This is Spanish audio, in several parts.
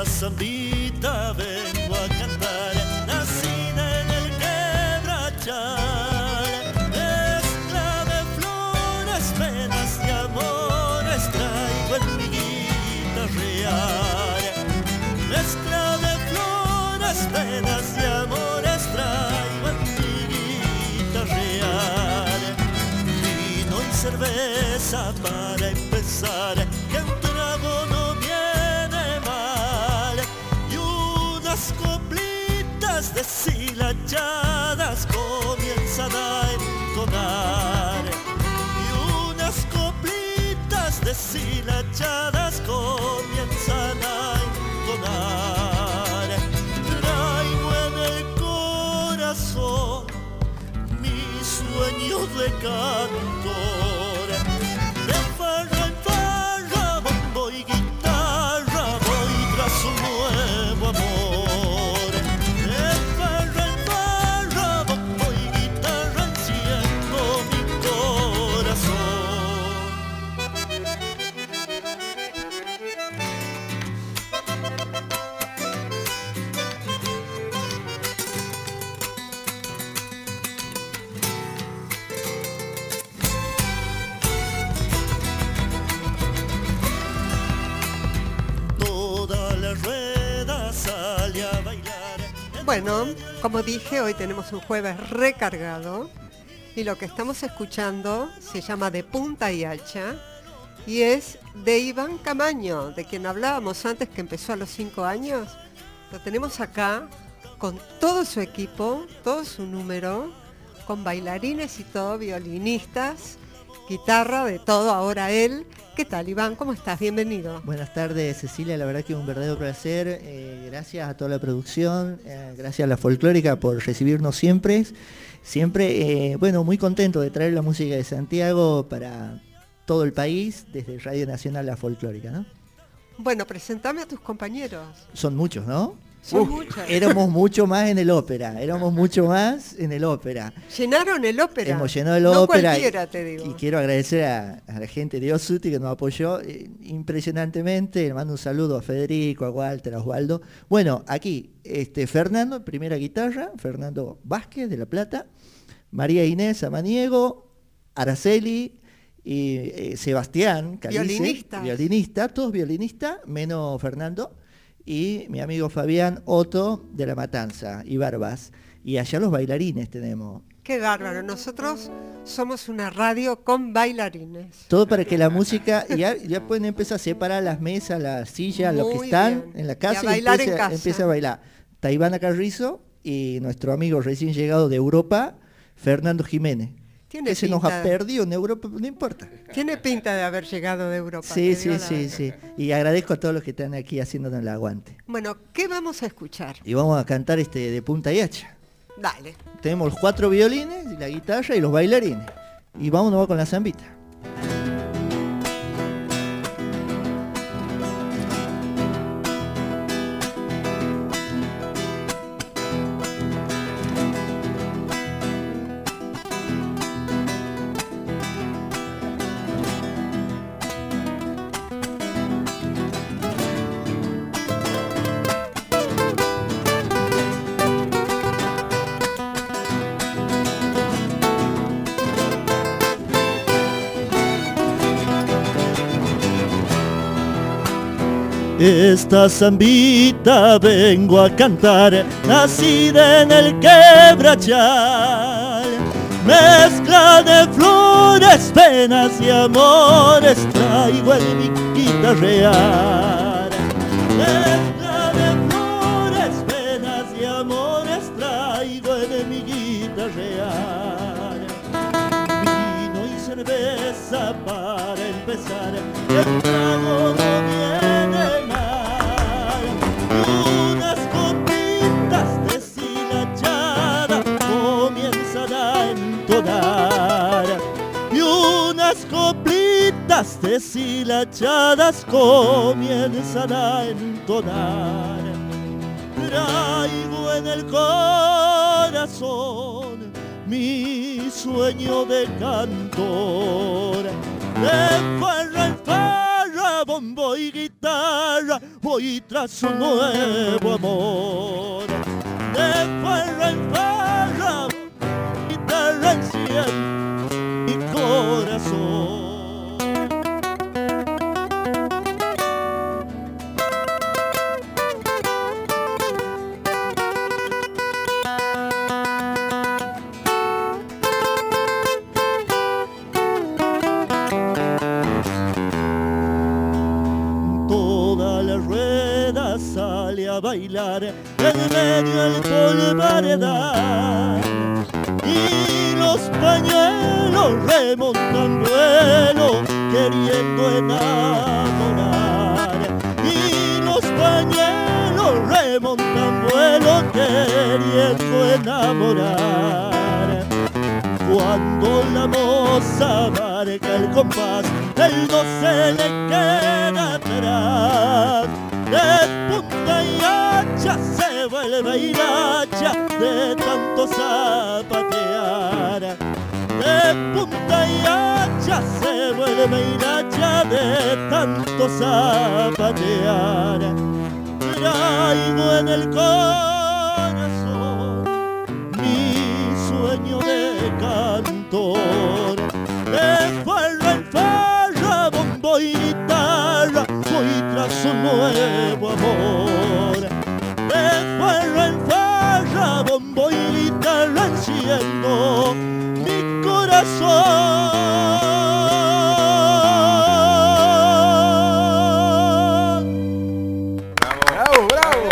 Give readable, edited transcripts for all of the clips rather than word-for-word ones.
Esta zambita vengo a cantar, nacida en el quebrachal, mezcla de flores, penas y amores traigo en mi guitarrear. Mezcla de flores, penas y amores traigo en mi guitarrear. Vino y cerveza para empezar, que un trago no viene mal, y unas coplitas deshilachadas comienzan a entonar, y unas coplitas deshilachadas comienzan a entonar. Traigo en el corazón mi sueño de cantor, de farra en farra, bombo y guitarra, voy tras un nuevo amor. De farra en farra, bombo y guitarra, enciendo mi corazón. Toda la rueda sale a bailar. Bueno, como dije, hoy tenemos un jueves recargado y lo que estamos escuchando se llama De Punta y Hacha y es de Iván Camaño, de quien hablábamos antes, que empezó a los 5 años. Lo tenemos acá con todo su equipo, todo su número, con bailarines y todo, violinistas, guitarra, de todo, ahora él. ¿Qué tal, Iván? ¿Cómo estás? Bienvenido. Buenas tardes, Cecilia, la verdad que un verdadero placer. Gracias a toda la producción, gracias a la Folclórica por recibirnos siempre. Bueno, muy contento de traer la música de Santiago para todo el país, desde Radio Nacional La Folclórica, ¿no? Bueno, presentame a tus compañeros. Son muchos, ¿no? Son muchos. Éramos mucho más en el ópera, Llenaron el ópera. Hemos llenado el no ópera. Cualquiera, te digo. Y quiero agradecer a la gente de Osuti que nos apoyó impresionantemente. Le mando un saludo a Federico, a Walter, a Osvaldo. Bueno, aquí Fernando, primera guitarra, Fernando Vázquez de La Plata, María Inés Amaniego, Araceli y Sebastián Calice, violinista, todos violinistas, menos Fernando, y mi amigo Fabián Otto de La Matanza y Barbas. Y allá los bailarines tenemos. Qué bárbaro, nosotros somos una radio con bailarines. Todo para que la música, ya pueden empezar a separar las mesas, las sillas, los que están en la casa, y empieza a bailar. Taibana Carrizo y nuestro amigo recién llegado de Europa, Fernando Jiménez. Que se nos ha perdido en Europa, no importa. Tiene pinta de haber llegado de Europa. Sí. Y agradezco a todos los que están aquí haciéndonos el aguante. Bueno, ¿qué vamos a escuchar? Y vamos a cantar De Punta y Hacha. Dale. Tenemos los 4 violines, y la guitarra y los bailarines. Y vámonos con la zambita. Esta zambita vengo a cantar, nacida en el quebrachal, mezcla de flores, penas y amores traigo en mi guitarrear. Mezcla de flores, penas y amores traigo en mi guitarrear. Vino y cerveza para empezar, el trago no viene mal, y unas copitas deshilachadas comienzan a entonar, y unas coplitas deshilachadas comienzan a entonar. Traigo en el corazón mi sueño de cantor, de farra en farra, farra, bombo y guitarra, voy tras un nuevo amor. De farra en farra, guitarra enciende mi corazón. Sale a bailar en medio del polvaredal y los pañuelos remontan vuelo queriendo enamorar, y los pañuelos remontan vuelo queriendo enamorar. Cuando la moza marca el compás, él no se le queda atrás. De punta y hacha se vuelve hilacha de tanto zapatear. De punta y hacha se vuelve hilacha de tanto zapatear. Traigo en el corazón mi sueño de cantor. De farra en farra, bombo y guitarra, voy tras un nuevo amor. De farra en farra, bombo y guitarra, enciendo mi corazón. ¡Bravo, bravo!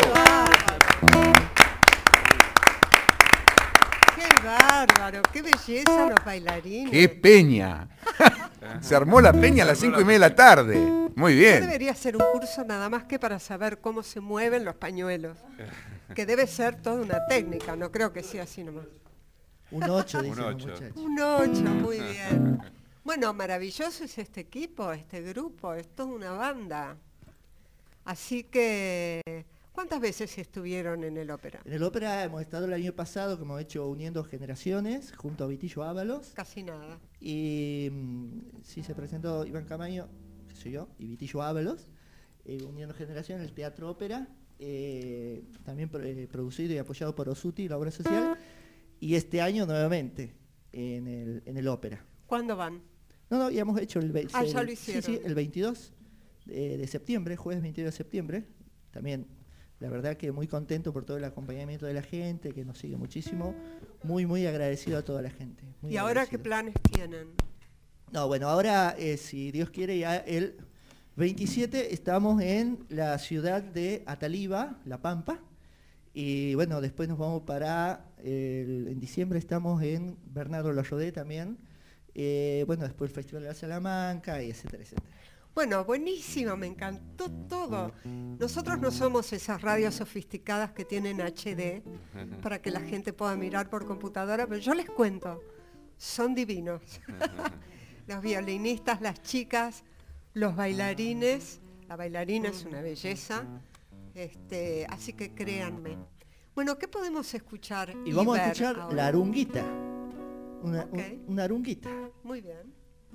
¡Qué bárbaro! ¡Qué belleza los bailarines! ¡Qué peña! Se armó la peña a las 5:30 de la tarde. Muy Yo bien. debería hacer un curso nada más que para saber cómo se mueven los pañuelos. Que debe ser toda una técnica, no creo que sea así nomás. Un 8, dicen Un los 8. muchachos. Un 8, muy bien. Bueno, maravilloso es este equipo, este grupo, esto es una banda. Así que, ¿cuántas veces estuvieron en el ópera? En el ópera hemos estado el año pasado, que hemos hecho Uniendo Generaciones, junto a Vitillo Ábalos. Casi nada. Y sí, se presentó Iván Camaño, que soy yo, y Vitillo Ábalos, Uniendo Generaciones, el Teatro Ópera, también producido y apoyado por Osuti, la obra social, y este año nuevamente en el ópera. ¿Cuándo van? No, ya hemos hecho el ya lo hicieron. Sí, el 22 de septiembre, jueves 22 de septiembre. También, la verdad que muy contento por todo el acompañamiento de la gente, que nos sigue muchísimo. Muy, muy agradecido a toda la gente. ¿Y ahora qué planes tienen? No, bueno, ahora, si Dios quiere, ya el 27 estamos en la ciudad de Ataliva, La Pampa. Y bueno, después nos vamos para, en diciembre estamos en Bernardo Loyodé también. Bueno, después el Festival de la Salamanca, y etcétera, etcétera. Bueno, buenísimo, me encantó todo. Nosotros no somos esas radios sofisticadas que tienen HD para que la gente pueda mirar por computadora, pero yo les cuento, son divinos. Los violinistas, las chicas, los bailarines, la bailarina es una belleza, así que créanme. Bueno, ¿qué podemos escuchar? Y vamos a ver escuchar ahora? la arunguita. Ok. Una arunguita. Muy bien.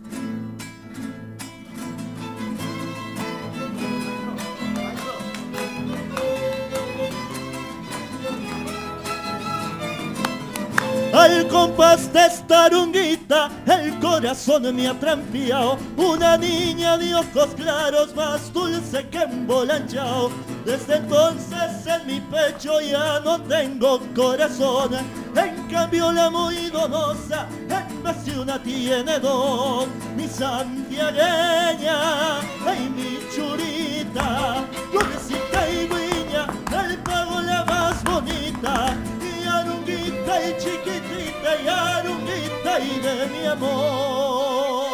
Al compás de esta arunguita, el corazón me ha trampiado. Una niña de ojos claros, más dulce que embolanchao. Desde entonces en mi pecho ya no tengo corazón. En cambio la muy donosa, en vez de una tiene dos. Mi santiagueña, ay mi churita, florecita y guiña, el pago la más bonita. Y arunguita y chiquitita, y arunguita y de mi amor.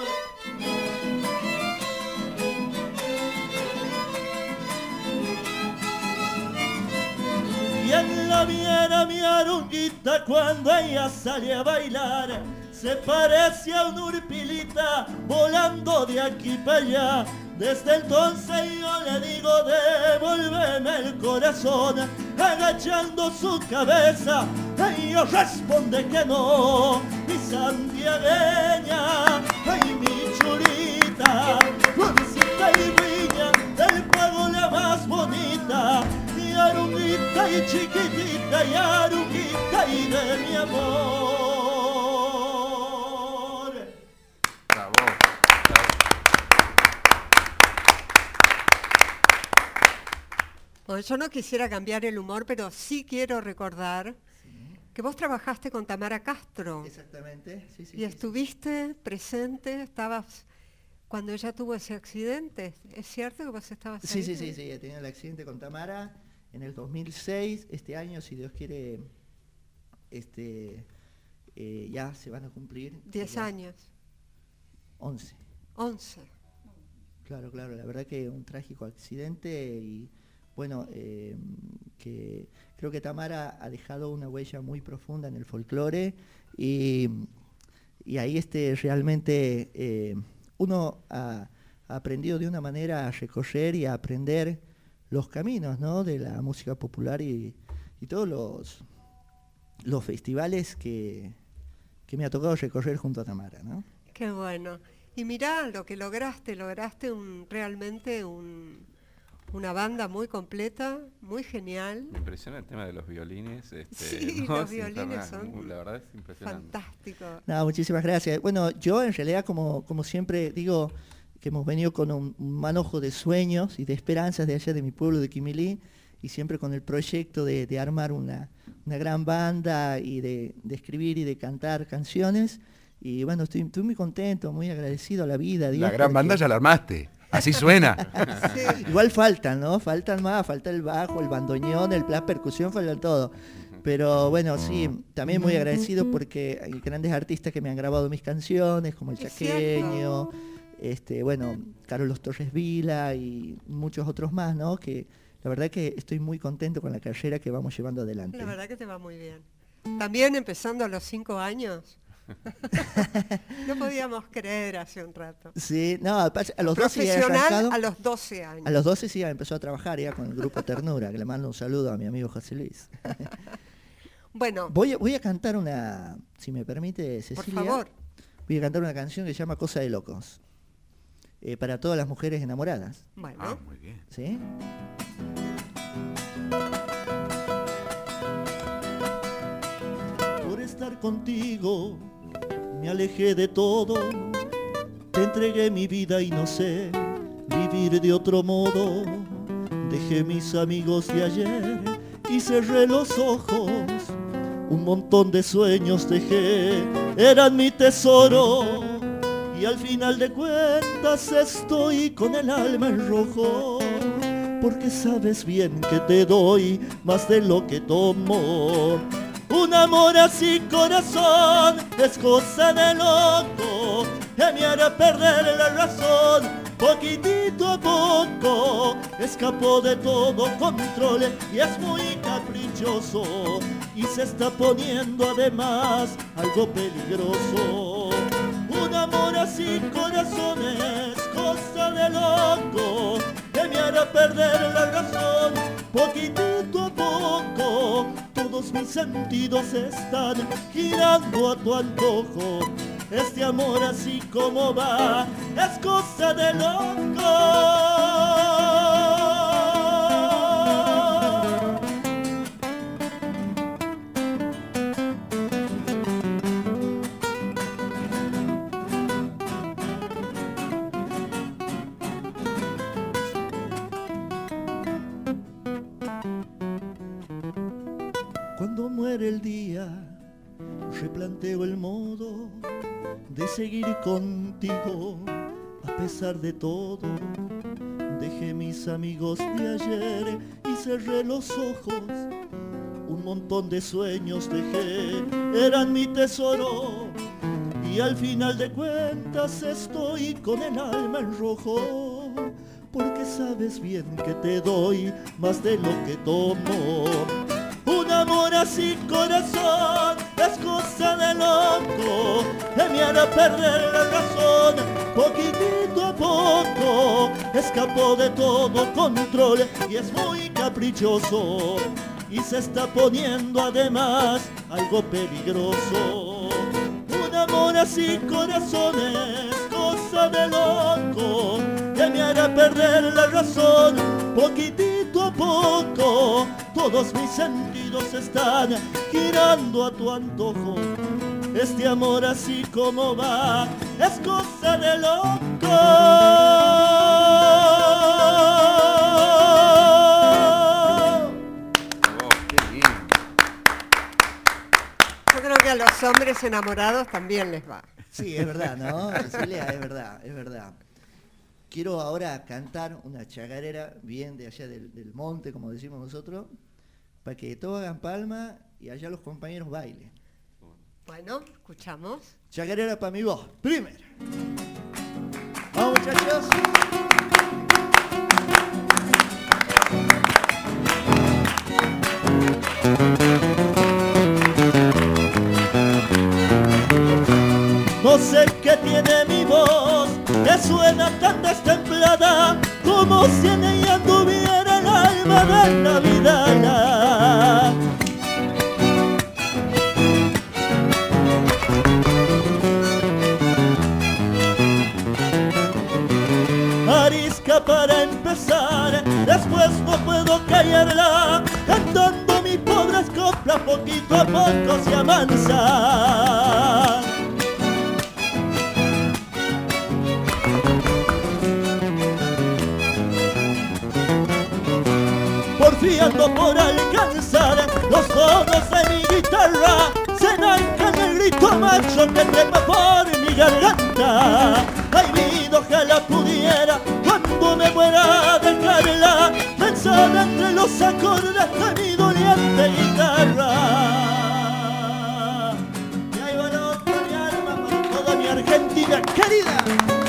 Quien la viera mi arunguita cuando ella sale a bailar, se parece a una urpilita volando de aquí para allá. Desde entonces yo le digo devuélveme el corazón, agachando su cabeza, ella responde que no. Mi santiagueña, ay mi churita, florecita y de mi amor. Bravo. Bueno, yo no quisiera cambiar el humor, pero sí quiero recordar que vos trabajaste con Tamara Castro. Exactamente, sí, sí. Y estuviste presente, estabas cuando ella tuvo ese accidente. ¿Es cierto que vos estabas ahí? Sí, he tenido el accidente con Tamara en el 2006. Este año, si Dios quiere, ya se van a cumplir 10 años. 11. 11. Claro, la verdad que un trágico accidente y bueno, que creo que Tamara ha dejado una huella muy profunda en el folclore y ahí realmente uno ha aprendido de una manera a recorrer y a aprender los caminos, ¿no?, de la música popular y todos los festivales que me ha tocado recorrer junto a Tamara, ¿no? Qué bueno. Y mirá lo que lograste realmente una banda muy completa, muy genial. Me impresiona el tema de los violines. Sí, ¿no? los violines son la verdad es impresionante. Fantástico. No, muchísimas gracias. Bueno, yo en realidad, como siempre digo, que hemos venido con un manojo de sueños y de esperanzas de allá de mi pueblo de Quimilí, y siempre con el proyecto de armar una gran banda y de escribir y de cantar canciones. Y bueno, estoy muy contento, muy agradecido a la vida. La gran banda ya la armaste. Así suena. Sí. Igual faltan, ¿no? Faltan más, falta el bajo, el bandoneón, el plan percusión, falta todo. Pero bueno, sí, también muy agradecido porque hay grandes artistas que me han grabado mis canciones, como El Chaqueño, bueno, Carlos Torres Vila y muchos otros más, ¿no? Que la verdad que estoy muy contento con la carrera que vamos llevando adelante. La verdad que te va muy bien. También empezando a los 5 años. No podíamos creer hace un rato. Sí, no, a los 12 ya he Profesional arrancado. a los 12 años. A los 12 sí empezó a trabajar ya con el grupo Ternura, que le mando un saludo a mi amigo José Luis. Bueno, Voy a cantar una, si me permite, Cecilia. por favor. Voy a cantar una canción que se llama Cosa de Locos. Para todas las mujeres enamoradas. Bueno, Ah, muy bien. ¿Sí? Por estar contigo me alejé de todo, te entregué mi vida y no sé vivir de otro modo. Dejé mis amigos de ayer y cerré los ojos, un montón de sueños dejé, eran mi tesoro. Y al final de cuentas estoy con el alma en rojo, porque sabes bien que te doy más de lo que tomo. Un amor así, corazón, es cosa de loco, que me hará perder la razón, poquitito a poco. Escapó de todo control y es muy caprichoso, y se está poniendo además algo peligroso. Un amor así, corazón, es cosa de loco, que me hará perder la razón, poquitito a poco. Todos mis sentidos están girando a tu antojo. Este amor así como va es cosa de loco. Cuando muere el día, replanteo el modo de seguir contigo a pesar de todo. Dejé mis amigos de ayer y cerré los ojos, un montón de sueños dejé, eran mi tesoro. Y al final de cuentas estoy con el alma en rojo, porque sabes bien que te doy más de lo que tomo. Un amor así, corazón, es cosa de loco, que me hará perder la razón, poquitito a poco. Escapó de todo control y es muy caprichoso, y se está poniendo además algo peligroso. Un amor así, corazón, es cosa de loco, que me hará perder la razón, poquitito a poco. todos mis sentidos están girando a tu antojo. Este amor así como va es cosa de loco. Yo creo que a los hombres enamorados también les va. Sí, es verdad, ¿no? Cecilia, es verdad, es verdad. Quiero ahora cantar una chacarera bien de allá del monte, como decimos nosotros, para que todos hagan palma y allá los compañeros bailen. Bueno, escuchamos. Chacarera para mi voz, primero. Vamos, muchachos. No sé qué tiene mi voz, que suena tan destemplada, como si en ella anduviera el alma de la vida. Arisca para empezar, después no puedo callarla, cantando mi pobre copla poquito a poco se amansa. Porfiando por alcanzar los tonos de mi guitarra, se arranca el grito macho que trepa por mi garganta. Ay, vida, ojalá pudiera, cuando me muera, dejarla pensada entre los acordes de mi doliente guitarra. Y ahí va la otra mi arma por toda mi Argentina querida.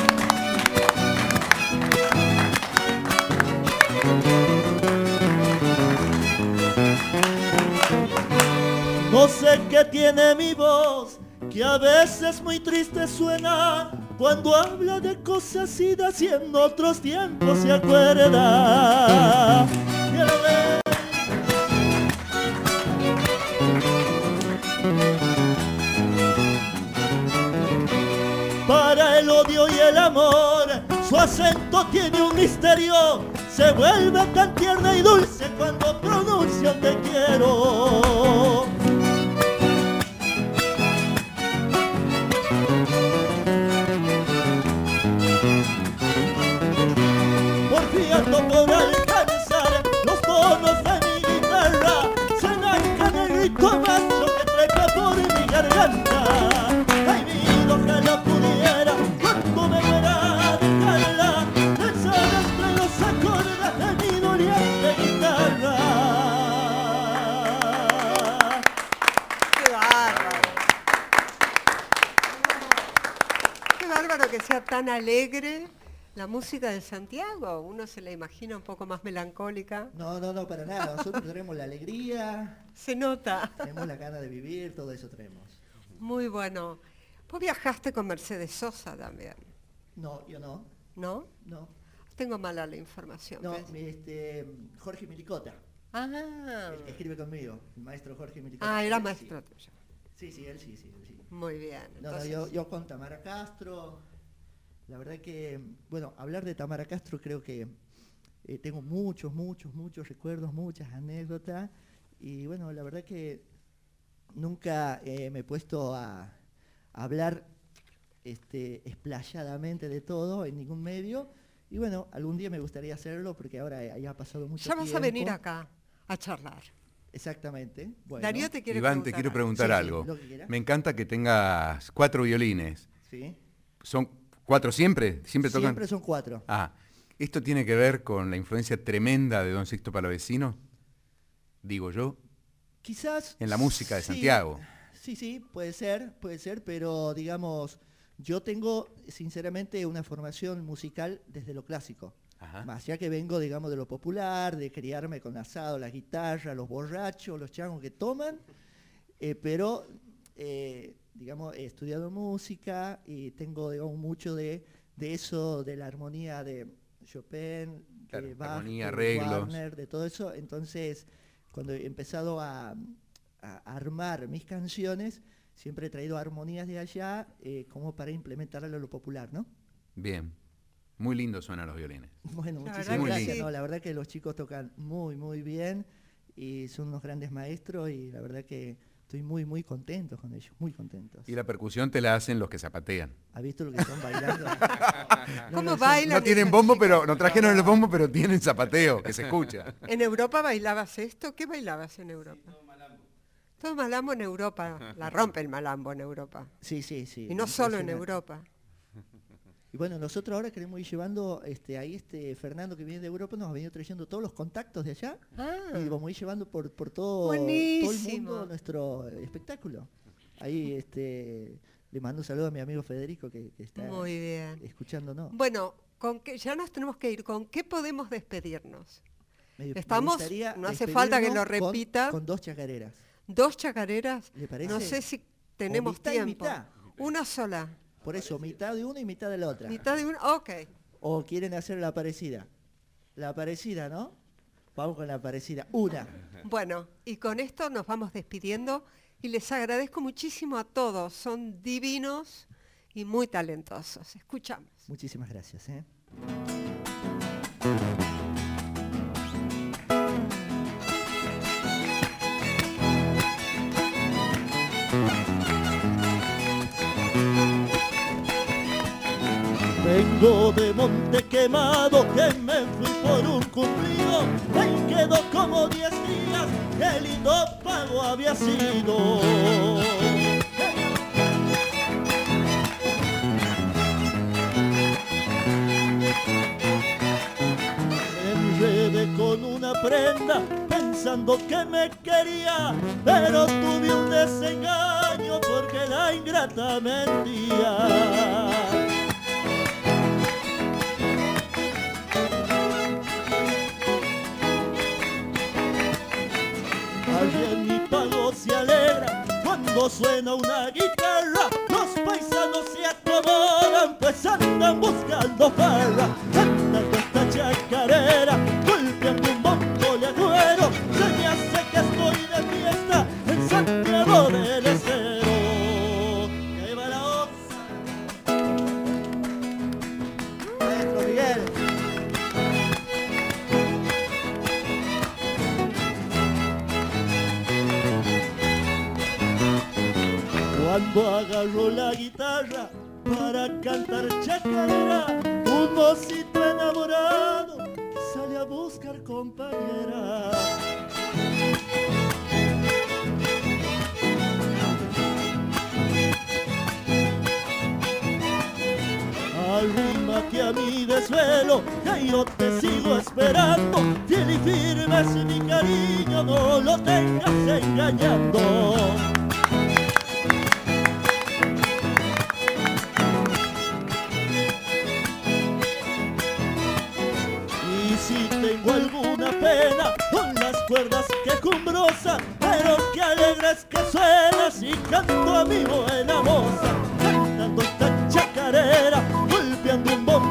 No sé qué tiene mi voz, que a veces muy triste suena, cuando habla de cosas idas y en otros tiempos se acuerda. Quiero ver. Para el odio y el amor, su acento tiene un misterio, se vuelve tan tierna y dulce cuando pronuncia te quiero. Porfiando por alcanzar los tonos de mi guitarra, se arranca el grito macho que trepa por mi garganta. Ay, vida, ojalá pudiera, cuando me muera, dejarla pensar entre los acordes de mi doliente guitarra. ¡Qué bárbaro! ¡Qué bárbaro que sea tan alegre! La música de Santiago, uno se la imagina un poco más melancólica. No, para nada. Nosotros tenemos la alegría, Se nota. tenemos la gana de vivir, todo eso tenemos. Muy bueno. Vos viajaste con Mercedes Sosa también, No, yo no, ¿no? no. Tengo mala la información. No, ¿ves? Jorge Milicota, Ah, el que escribe conmigo, el maestro Jorge Milicota. era Él maestro sí. tuyo. Sí, él sí. Muy bien. No, Entonces, yo con Tamara Castro, la verdad que, bueno, hablar de Tamara Castro creo que tengo muchos recuerdos, muchas anécdotas, y bueno, la verdad que nunca me he puesto a hablar explayadamente de todo en ningún medio, y bueno, algún día me gustaría hacerlo porque ahora ya ha pasado mucho ya tiempo. vas a venir acá a charlar. Exactamente. Bueno, Darío te quiere Iván, te quiero preguntar Sí, algo. lo que quieras. Me encanta que tengas 4 violines. Sí. ¿Son 4 siempre? ¿Siempre tocan? Siempre son 4. Ah, ¿esto tiene que ver con la influencia tremenda de Don Sixto Palavecino? Digo yo. Quizás En la música de sí, Santiago. Sí, puede ser, pero digamos, yo tengo sinceramente una formación musical desde lo clásico. Ajá. Más allá que vengo, digamos, de lo popular, de criarme con asado, la guitarra, los borrachos, los changos que toman, pero, digamos, he estudiado música y tengo, digamos, mucho de eso, de la armonía de Chopin, Claro, de Bach, armonía, de arreglos. Wagner, de todo eso. Entonces, cuando he empezado a armar mis canciones, siempre he traído armonías de allá como para implementarlo a lo popular, ¿no? Bien. Muy lindo suenan los violines. Bueno, La muchísimas verdad que gracias. sí. No, la verdad que los chicos tocan muy bien y son unos grandes maestros y la verdad que estoy muy, muy contento con ellos, muy contentos. Y la percusión te la hacen los que zapatean. ¿Has visto lo que están bailando? ¿Cómo bailan? No tienen esas bombo, chicas? pero no trajeron el bombo, pero tienen zapateo, que se escucha. ¿En Europa bailabas esto? ¿Qué bailabas en Europa? Todo malambo en Europa. La rompe el malambo en Europa. Sí, sí, sí. Y no solo en impresionante. Europa. Y bueno, nosotros ahora queremos ir llevando, ahí Fernando que viene de Europa nos ha venido trayendo todos los contactos de allá y vamos a ir llevando por todo el Buenísimo. mundo nuestro espectáculo. Ahí le mando un saludo a mi amigo Federico que está Muy bien. escuchándonos. Bueno, ya nos tenemos que ir. ¿Con qué podemos despedirnos? Me Estamos, gustaría no hace falta que lo despedirnos repita. con 2 chacareras. 2 chacareras. ¿Le parece? No sé si tenemos mitad y tiempo. mitad. Una sola. Por eso, mitad de una y mitad de la otra. Mitad de una. Ok. ¿O quieren hacer la parecida? La parecida, ¿no? Vamos con la parecida. Una. Bueno, y con esto nos vamos despidiendo y les agradezco muchísimo a todos. Son divinos y muy talentosos. Escuchamos. Muchísimas gracias. Vengo de Monte Quemado, que me fui por un cumplido, me quedó como 10 días, qué lindo pago había sido. Me enredé con una prenda, pensando que me quería, pero tuve un desengaño porque la ingrata mentía. Alguien mi pago se alegra cuando suena una guitarra. Los paisanos se acomodan pues andan buscando farra. Cantando esta chacarera, golpeando un bombo de agüero. Se me hace que estoy de fiesta en Santiago del Estero. Y ahí va la osa. Maestro Miguel. Cuando agarró la guitarra para cantar chacarera, un mocito enamorado sale a buscar compañera. Arrímate a mi desvelo, que yo te sigo esperando. Fiel y firme es mi cariño, no lo tengas engañando. Y si tengo alguna pena con las cuerdas quejumbrosas, pero qué alegres que suenas y canto a mi buena moza, cantando esta chacarera, golpeando un bombo